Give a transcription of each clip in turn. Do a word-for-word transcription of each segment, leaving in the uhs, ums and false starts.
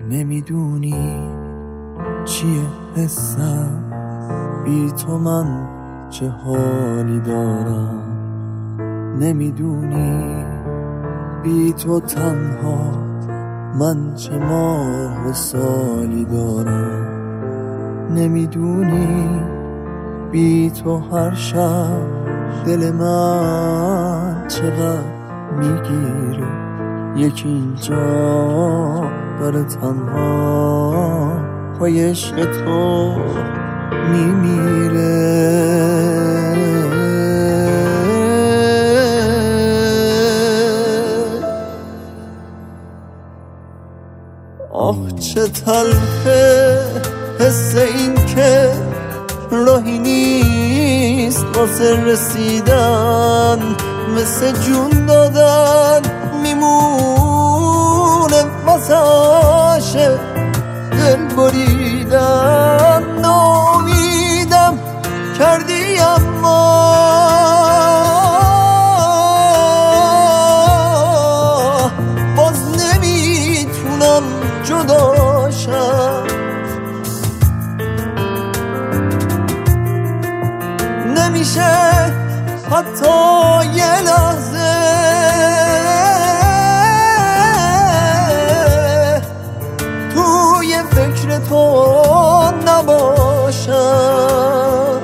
نمیدونی چیه حسم، بی تو من چه حالی دارم. نمیدونی بی تو تنها من چه ماه و سالی دارم. نمیدونی بی تو هر شب دل من چقدر میگیره. یکی اینجا داره تنها پای عشق تو میمیره. آه چه تلخه حس این که راهی نیست واسه رسیدن، مثل جون دادن میمونه واسه عاشق دل بریدن. نامیدم کردی اما باز نمیتونم جداشم. نمیشه حتی یه لحظه توی فکر تو نباشم.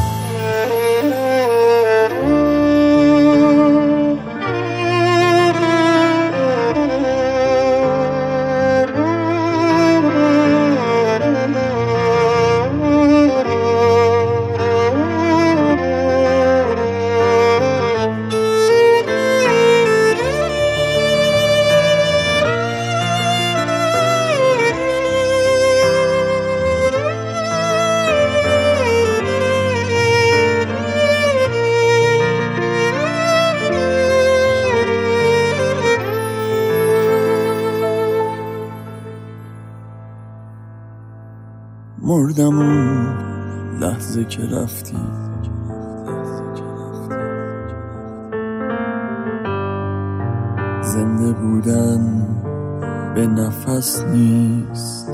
مردم اون لحظه که رفتی، زنده بودن به نفس نیست.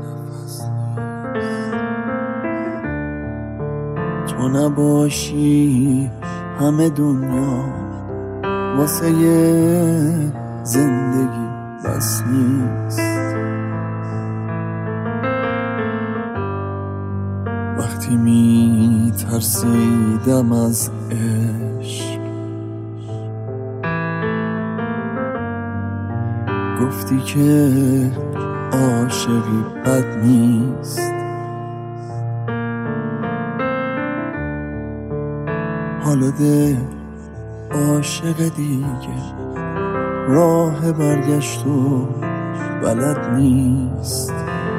تو نباشی همه دنیا واسه یه زندگی بس نیست. وقتی می ترسیدم از عشق گفتی که عاشقی بد نیست. حالا دل عاشق دیگه راه برگشت و بلد نیست.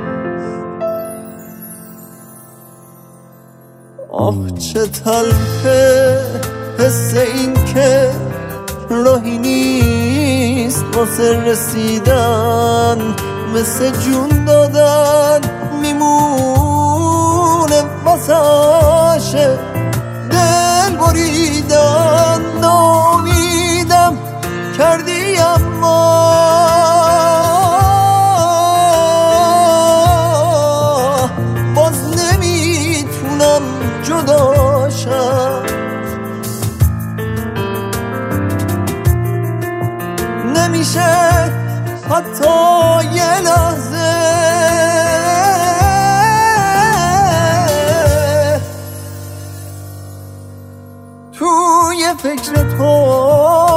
آه چه تلخه حس این که راهی نیست واسه رسیدن، مثل جون دادن میمونه واسه عاشق دل بریدن. نامیدم کردی اما باز نمیتونم جداشم. نمیشه حتی یه لحظه توی فکر تو